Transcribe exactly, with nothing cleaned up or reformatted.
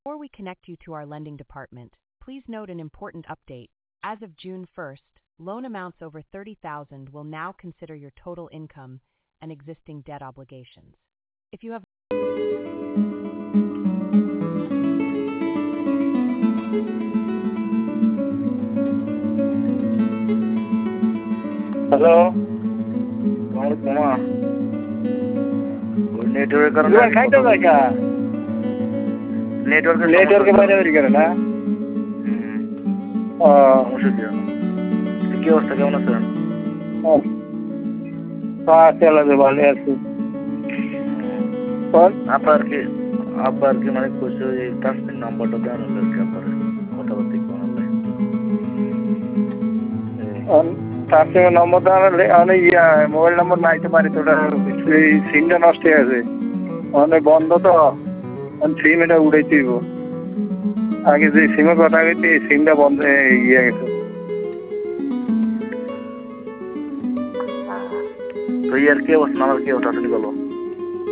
Before we connect you to our lending department, please note an important update. As of June first, loan amounts over thirty thousand will now consider your total income and existing debt obligations. If you have hello মামা ওই নেটওয়ার্কের কারণে খাইতে জায়গা নেটওয়ার্কের নেটওয়ার্কে বাইরে বেরিয়ে গেলে না সমস্যা কি কি অবস্থা কেমন আছেন? আছে আল্লাহ ভালো আছি। আপনার কি আব্বার কি মানে কইছে ওই তাসমিন নাম্বারটা দেন আর কি আপনার কথাবার্তা কি বললে তাসমিনের নম্বর দেওয়ালে অনেক ইয়া মোবাইল নম্বর নাই তো পারি তোটা এই সিমটা নষ্ট হয়ে আছে অনেক বন্ধ তো সিম এটা উড়াই দিব আগে যে সিমের কথা গেছি এই সিমটা বন্ধ ইয়ে গেছে। তো ইয়ার কি অবস্থা আমার কি ওটা শুনি বলো